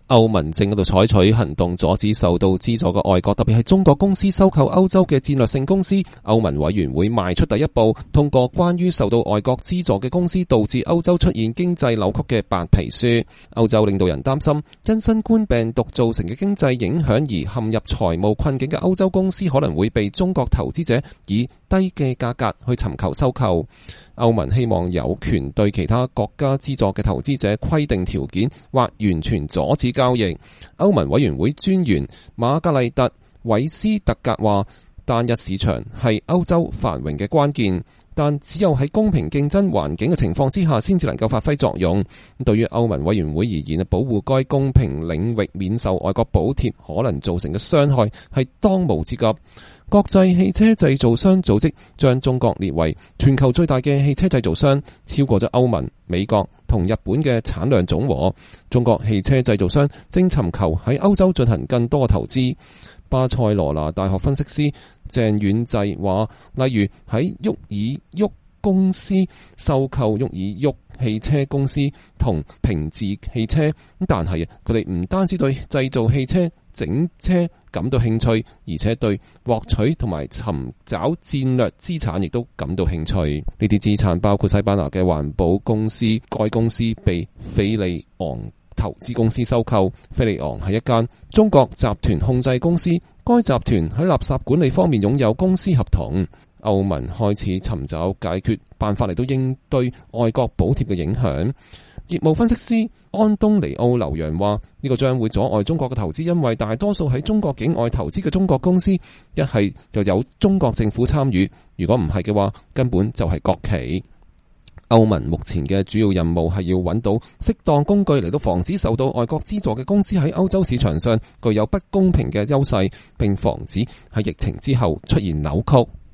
歐盟正喺度採取行動阻止受到資助嘅外國，特別係中國公司收購歐洲嘅戰略性公司。歐盟委員會邁出第一步，通過關於受到外國資助嘅公司導致歐洲出現經濟扭曲嘅白皮書。歐洲領導人擔心，因新冠病毒造成嘅經濟影響而陷入財務困境嘅歐洲公司可能會被中國投資者以低嘅價格去尋求收購。歐盟希望有權對其他國家資助嘅投資者規定條件，或完全阻止交易。歐盟委員會專員瑪格麗特·韋斯特格話，單一市場係歐洲繁榮嘅關鍵，但只有喺公平競爭環境嘅情況之下，先至能夠發揮作用。對於歐盟委員會而言，保護該公平領域免受外國補貼可能造成嘅傷害係當務之急。國際汽車製造商組織將中國列為全球最大嘅汽車製造商，超過咗歐盟、美國同日本嘅產量總和。中國汽車製造商正尋求喺歐洲進行更多投資。巴塞羅那大學分析師鄭遠濟話，例如喺沃爾沃公司收購沃爾沃汽車公司同平治汽車，但係佢哋唔單止對製造汽車整車感到興趣，而且對獲取同埋尋找戰略資產亦都感到興趣。呢啲資產包括西班牙嘅環保公司，該公司被菲利昂投資公司收購。菲利昂係一間中國集團控制公司，該集團喺垃圾管理方面擁有公司合同。歐盟開始尋找解決辦法嚟到應對外國補貼嘅影響。業務分析師安東尼奧留洋話，呢個將會阻礙中國嘅投資，因為大多數喺中國境外投資嘅中國公司，一係就有中國政府參與，如果唔係嘅話，根本就係國企。歐盟目前嘅主要任務係要揾到適當工具嚟到防止受到外國資助嘅公司喺歐洲市場上具有不公平嘅優勢，並防止喺疫情之後出現扭曲。